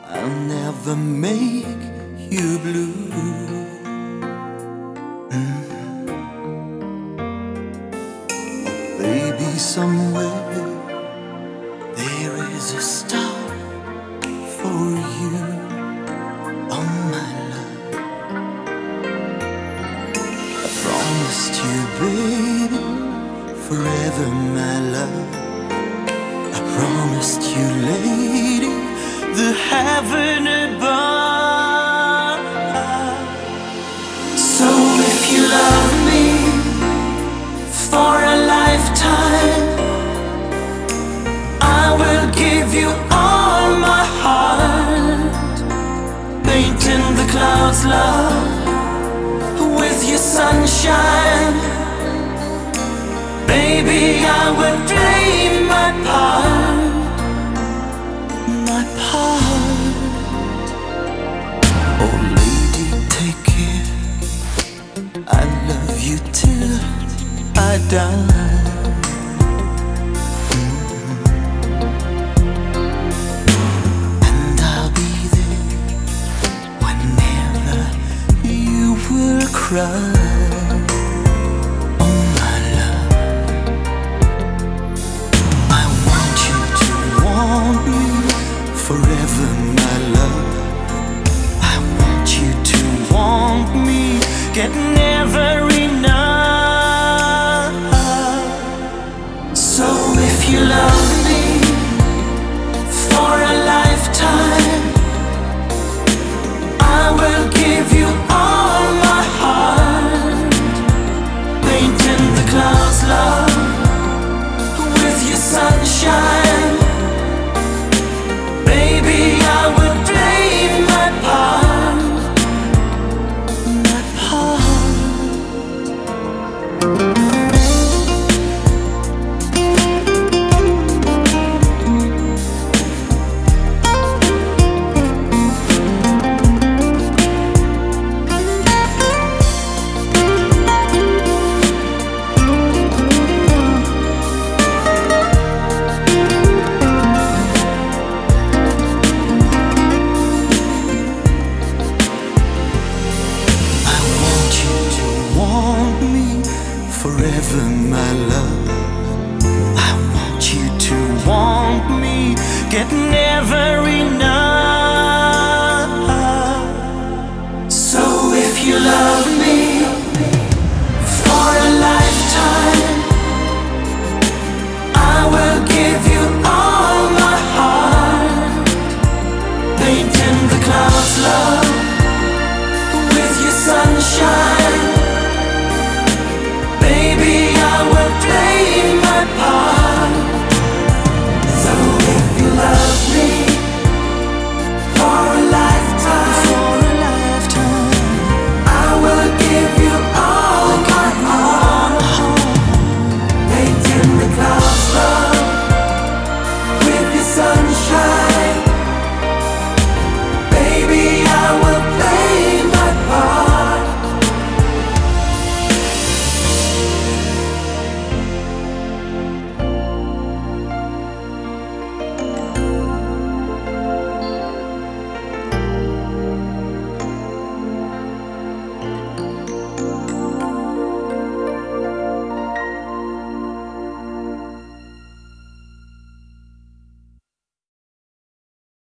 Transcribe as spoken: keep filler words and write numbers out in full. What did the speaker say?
I'll never make you blue. Mm. Oh, baby, somewhere there is a star for you. Oh, my love, I promised you, baby, forever, my love. I promised you, lady, the heaven above. So if you love me for a lifetime, I will give you all my heart. Painting the clouds, love, with your sunshine. Baby, I will play my part, my part. Oh, lady, take care. I love you till I die. Mm. And I'll be there whenever you will cry. Forever, my love, I want you to want me, get never enough. So if you love me for a lifetime, I will give you all my heart. Painting the clouds, love, with your sunshine. Forever, my love, I want you to want me, get never enough. So if you love me for a lifetime, I will give you all my heart. Painting the clouds, love,